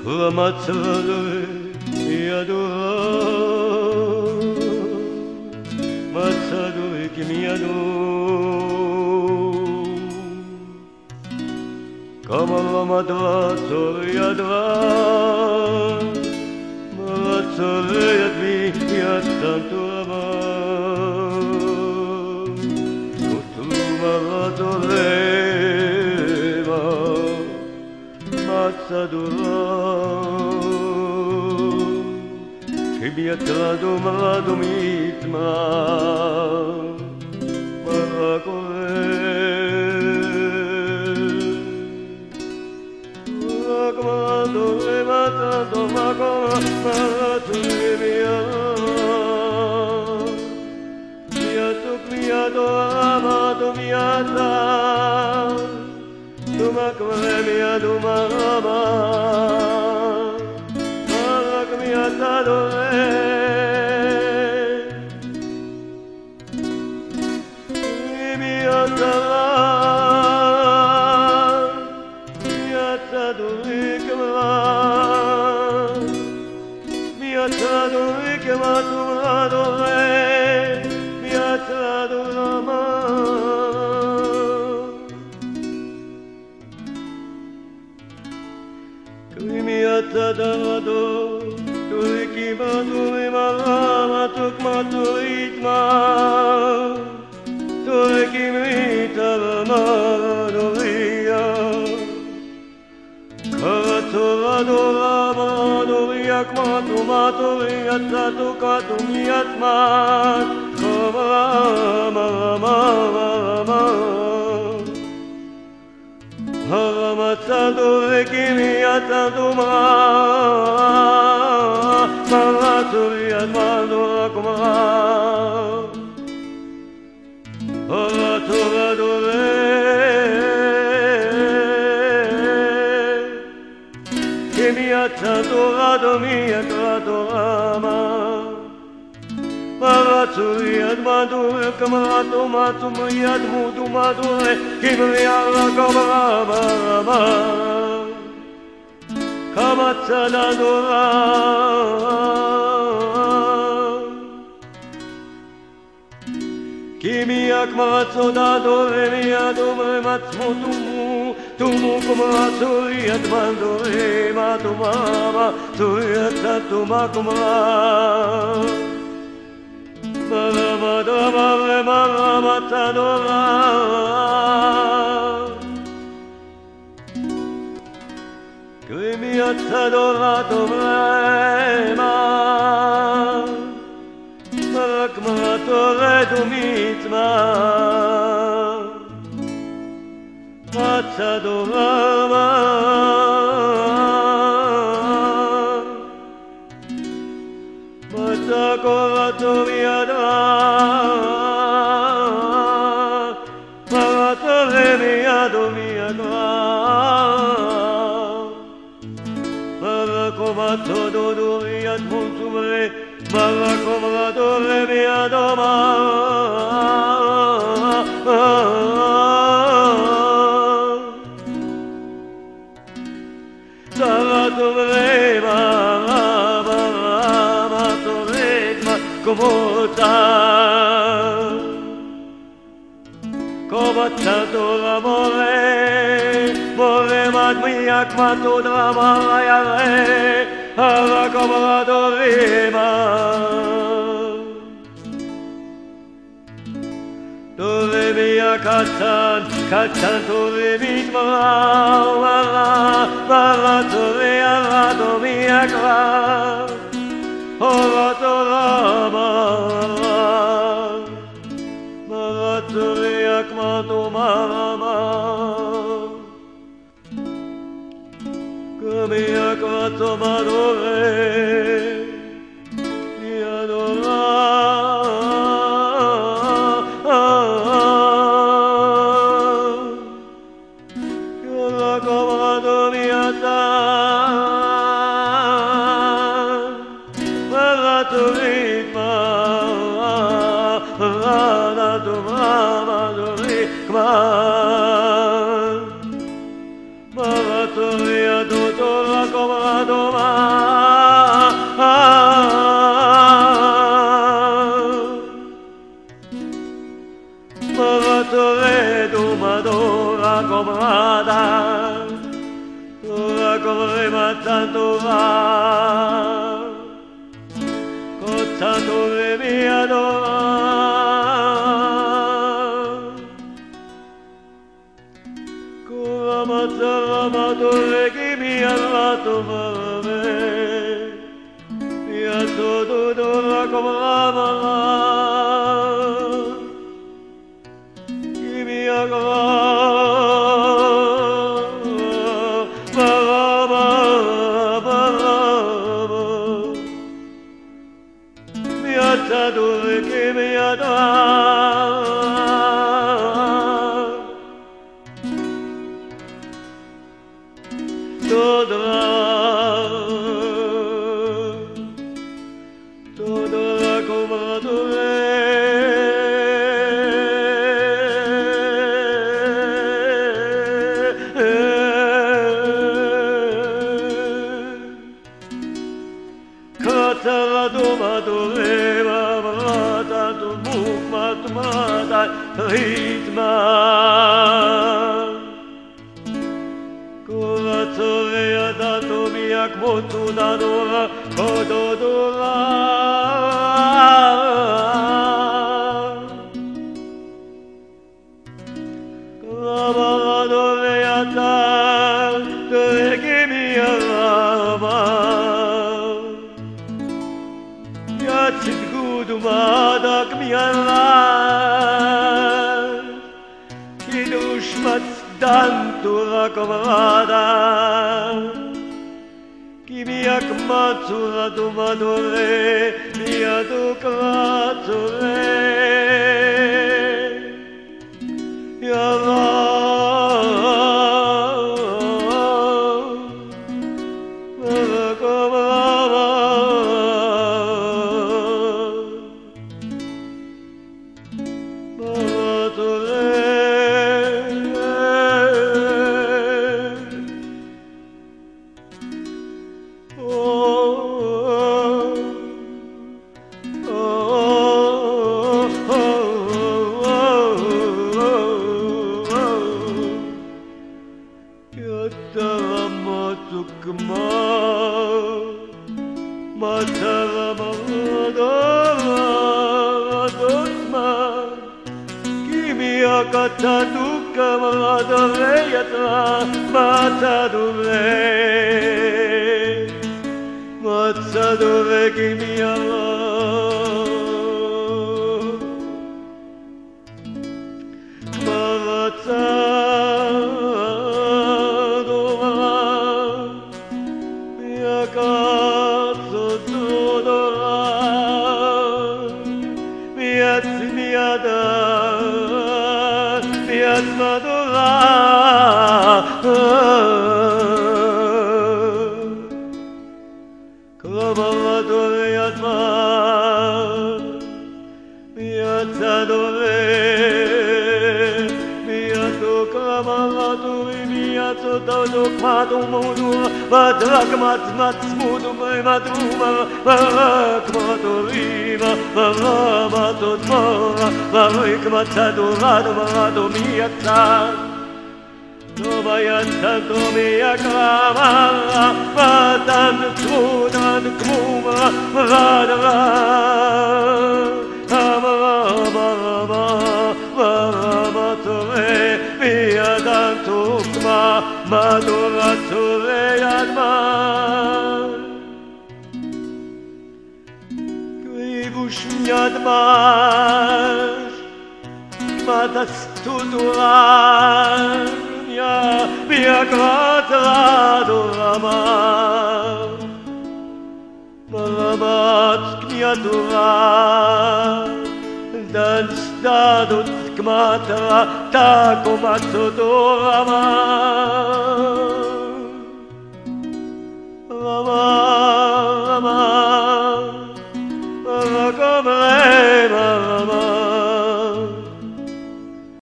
Matadore che mi adora, come l'amato riadrà, ma la sorella mi ha tanto amato, tu malato leva, Matadora. Che mi ha dato malato mitma, ma comando e matando ma malato e mi ha amato mi ha dato, tu ma come mi ha domato. Matadore che mi ha dato malato riadmando come che mi ha adorato, mi ha dato malato riadmando come malato mi ha muto madure che mi ha Matadora che mi ha chiamato da dove mi ha dove matmo tu come la tua quando ma tu mamma tu tanto ma come ma Matadora che mi ha adorato Matadore tu mitma Matadora Matadora tu mi adora Matadore mi adora Matadore mi adora Matadore mi adora come tanto l'amore mi ha chiamato da maiale alla come la doveva dovevi a cantando le vitma la dove alla mia cla la dorama la dove ha chiamato mamma come ha chiamato madore mi adora io la comando mi adora la tua ritma la tua mamma Doma Maratore Domadora Comrada Tora come mazzandora Cozzatore mia dora Cura mazzara matore che mi ha fatto fare Mi ha sottotora comrada Dove che mi adora Todra comadore Catara domadore Mata ritma Corazzone ha dato mia quanto d'adora Cododora Clamadore ha dato che mi ama Yazit gudumadak mi Dantura comrada Chi mi accmazzura domadore mia ducrazzore Yara comrada Kataduka maradore yatra matadore kimiyala maratadora yakatsu tudora miyatsmiyada Madura Clamadore Yatma Miazzadore Miato Clamadore Miato Dodok Madu Mudura Madrak Mats Mudu Maduma Marak Madurima Maramatot Mora Marik Matadurado Marado Miazzad Dobayatsa Domia Kramara Vatan Tudan Kmuma Radara Amarama Maramatore Miadan Tukma Madurature Yadma Gribush Yadmash Matas Tuduran Mia quadrado rama Malamat kmiatura Dan stadut kmatra Tako matsodorama